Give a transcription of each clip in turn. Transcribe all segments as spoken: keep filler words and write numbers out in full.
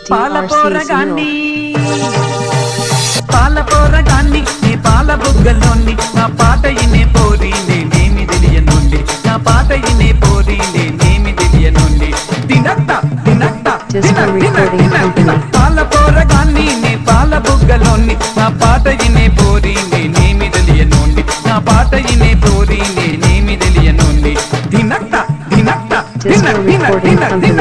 పాలపోరగాన్ని పాలపోరగాన్ని నీ పాల బుగ్గలోని నా పాట ఇనే పోరి నేనేమి తెలియనుండి నా పాట ఇనే పోరి నేనేమి తెలియనుండి తినట్ట తినట్ట పాలపోరగాన్ని నీ పాల బుగ్గలోని నా పాట ఇనే పోరి నేనేమి తెలియనుండి నా పాట ఇనే పోరి నేనేమి తెలియనుండి తినట్ట తినట్ట తిన తిన తిన తిన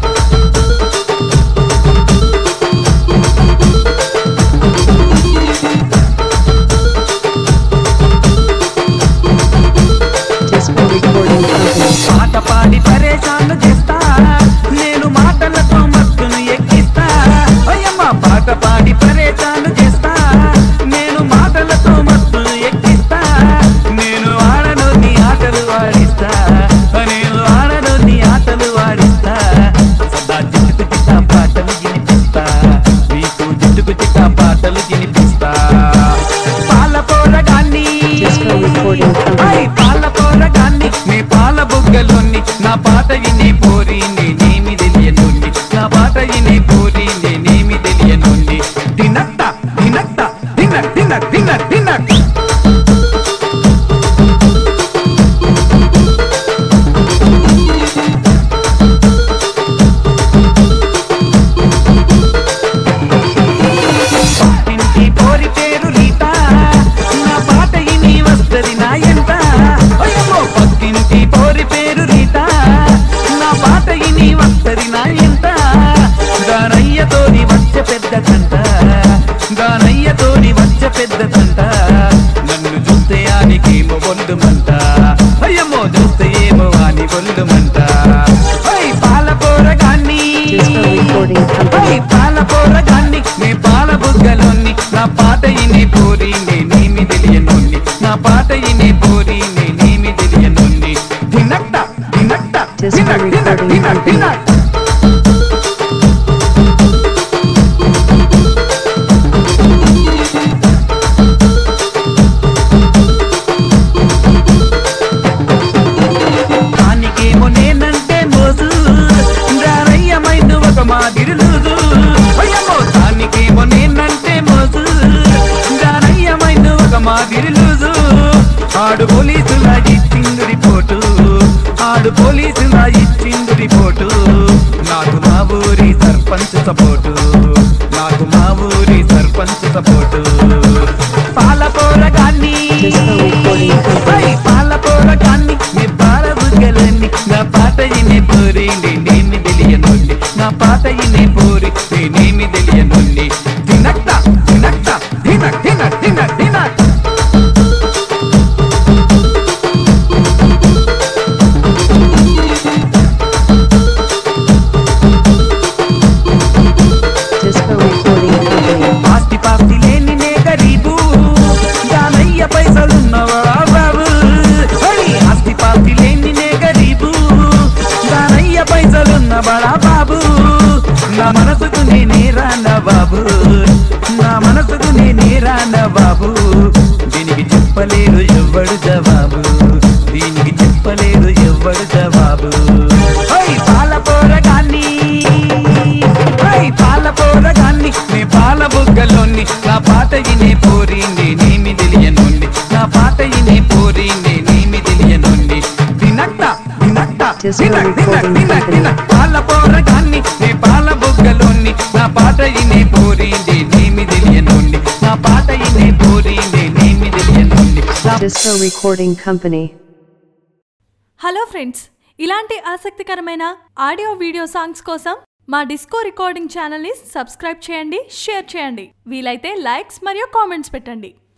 పాట పాడి పరేషాను చేస్తా నేను మాటలతో మత్తును ఎక్కిస్తా అయ్యమ్మ పాట పాడి పరేషాను చేస్తా నేను మాటలతో మత్తును ఎక్కిస్తా నేను ఆడను నీ ఆటలు వాడిస్తా నేను ఆడను నీ ఆటలు వాడిస్తా సదా జిట్టుకు చిట్టా పాటలు వినిపిస్తా నీకు జిట్టుకు చిట్టా పాటలు వినిపిస్తా పాలపోరగాన్ని పాలపోరగాన్ని నీ పాల బుగ్గలోని నా పాట ఇనే పోరి నేనేమి తెలియనుండి నా పాట ఇనే పోరి నేనేమి తెలియనుండి తినట్ట తినట్ట తిన తిన తిన తిన ఇంటి పోరి పేరు రీత నా పాట ఇని వస్తది నా ఎంత పక్కింటి పోరి పేరు రీత నా పాట ఇని వస్తది నా ఎంత దానయ్యతోని వచ్చే పెద్ద కంట దానయ్యతోని వచ్చే పెద్ద కంట నన్ను చూస్తే ఆనికేమో ఒళ్ళుమంట అయ్యమ్మో చూస్తే ఏమో అని ఒళ్ళుమంట పాలపోరగాన్ని పాలపోరగాన్ని నీ పాల బుగ్గలోని నా పాట ఇనే పోరి నేనేమి తెలియనుండి నా పాట ఇనే పోరి నేనేమి తెలియనుండి తినట్ట తినట్ట తిన తిన తిన తిన దానికేమో నేనంటే మోజు దానయ్యమైంది ఒక మాదిరి లూజు అయ్యమ్మో దానికేమో నేనంటే మోజు దానయ్యమైంది ఒక మాదిరి లూజు ఆడు పోలీసులా ఇచ్చిండు రిపోర్టు ఆడు పోలీసులా ఇచ్చిండు రిపోర్టు నాకు మా ఊరి సర్పంచ్ సపోర్టు నాకు మా ఊరి సర్పంచ్ సపోర్టు పాలపోరగాన్ని పాలపోరగాన్ని నీ పాల బుగ్గలన్నీ నా పాట ఇనే పోరి నేనేమి తెలియనుండి నా పాట ఇనే పోరి నేనేమి తెలియనుండి తినట్ట తినట్ట తిన తిన తిన తిన ఆస్తి పాస్తి లేని నే గరీబు దానయ్య పైసలున్నవాడా బాబు ఆస్తి పాస్తి లేని నే గరీబు దానయ్య పైసలున్నవాడా బాబు నా మనసుకు నేనే రాన బాబు నా మనసుకు నేనే రాన బాబు దీనికి చెప్పలేరు ఎవ్వడు జవాబు దీనికి చెప్పలేరు ఎవ్వడు జవాబు పాలపోరగాన్ని పాలపోరగాన్ని నీ పాల బుగ్గలోని నా పాట ఇనే పోరి నేనేమి తెలియనుండి నా పాట ఇనే పోరి నేనేమి తెలియనుండి తినట్ట తినట్ట తిన తిన తిన తిన పాలపోరగాన్ని నీ పాల బుగ్గలోని నా పాట ఇనే పోరి నేనేమి తెలియనుండి నా పాట ఇనే పోరి నేనేమి తెలియనుండి Disco Recording Company. Hello friends, ఇలాంటి ఆసక్తికరమైన ఆడియో వీడియో సాంగ్స్ కోసం మా డిస్కో రికార్డింగ్ ఛానల్ని సబ్స్క్రైబ్ చేయండి, షేర్ చేయండి, వీలైతే లైక్స్ మరియు కామెంట్స్ పెట్టండి.